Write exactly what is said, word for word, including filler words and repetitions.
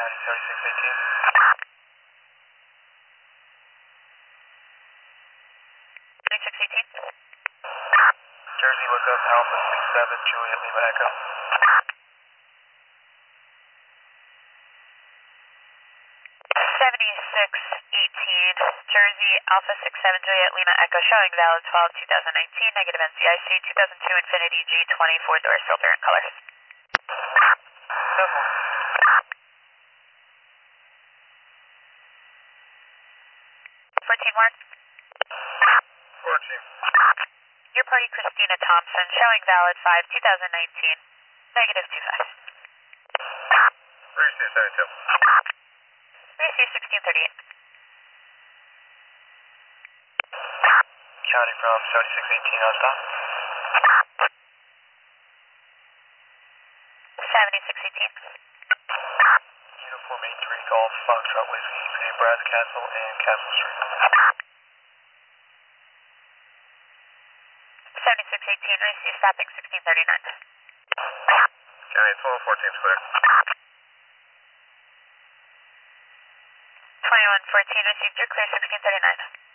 County seventy-six eighteen. seventy-six eighteen. Jersey, look up Alpha six seven, Juliet Lima Echo. seventy-six eighteen, Jersey, Alpha six seven, Juliet Lima Echo, showing valid twelve two thousand nineteen, negative N C I C, two thousand two Infinity G twenty, four doors, filter and colors. Simple. fourteen more. fourteen. Your party, Christina Thompson, showing valid five two thousand nineteen, negative two five. Receive seventy-two. Receive sixteen thirty-eight. County from seventy-six eighteen on stop. seventy-six eighteen. Uniform eight three Golf Foxtrot Whiskey between Brass Castle and Castle Street. seventy-six eighteen, receive stopping sixteen thirty-nine. County twelve fourteen is clear. twenty-one fourteen, received, you're clear sixteen thirty-nine.